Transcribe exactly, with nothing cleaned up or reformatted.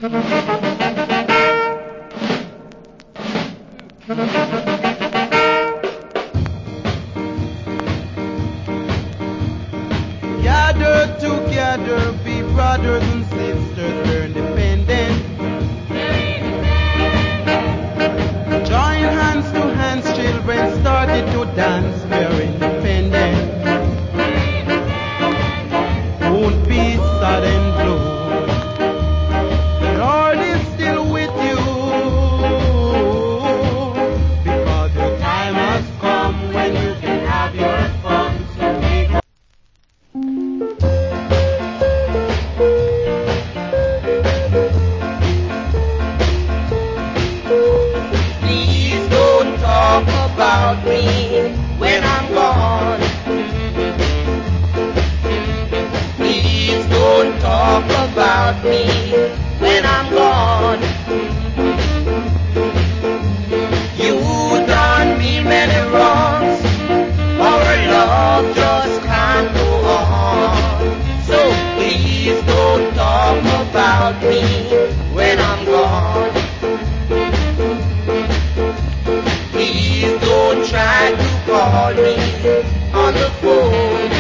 Gather together, be brothers and sisters, we're independent. Join hands to hands, children started to dance, we're independent. Won't be sudden gloom. The Lord is still with you, because your time has come when you can have your fun. So make Please don't talk about me when I'm gone. Please don't talk about me